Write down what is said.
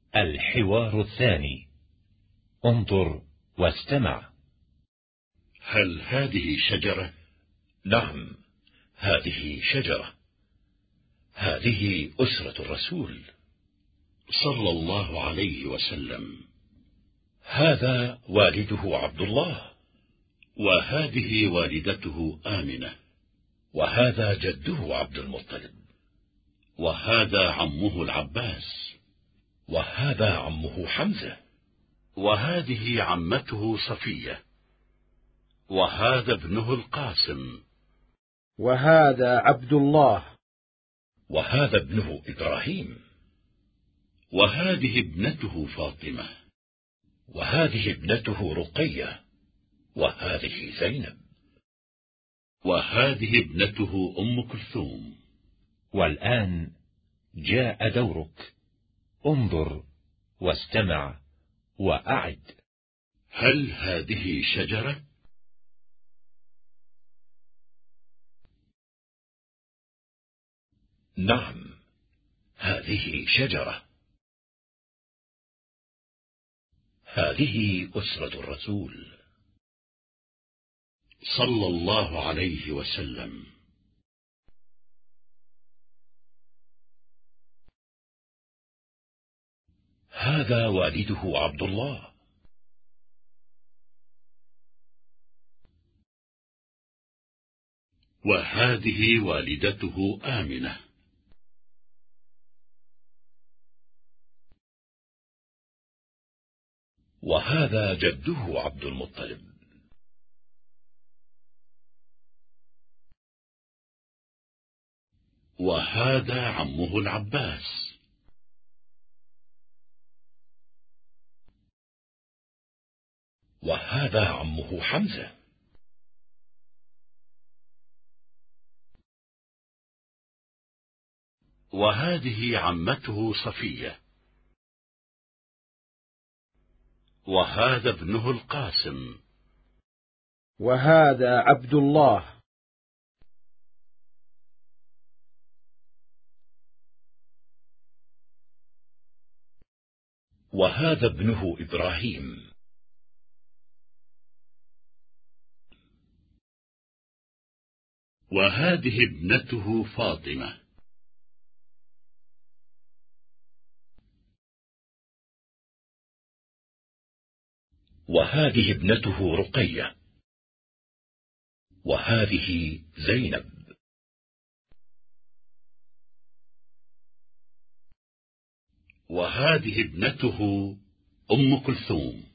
الحوار الثاني. انظر واستمع. هل هذه شجرة؟ نعم، هذه شجرة. هذه أسرة الرسول صلى الله عليه وسلم. هذا والده عبد الله، وهذه والدته آمنة، وهذا جده عبد المطلب، وهذا عمه العباس، وهذا عمه حمزة، وهذه عمته صفية، وهذا ابنه القاسم، وهذا عبد الله، وهذا ابنه إبراهيم، وهذه ابنته فاطمة، وهذه ابنته رقية، وهذه زينب، وهذه ابنته أم كلثوم. والآن جاء دورك. انظر واستمع وأعد. هل هذه شجرة؟ نعم، هذه شجرة. هذه أسرة الرسول صلى الله عليه وسلم. هذا والده عبد الله، وهذه والدته آمنة، وهذا جده عبد المطلب، وهذا عمه العباس، وهذا عمه حمزة، وهذه عمته صفية، وهذا ابنه القاسم، وهذا عبد الله، وهذا ابنه إبراهيم، وهذه ابنته فاطمة، وهذه ابنته رقية، وهذه زينب، وهذه ابنته أم كلثوم.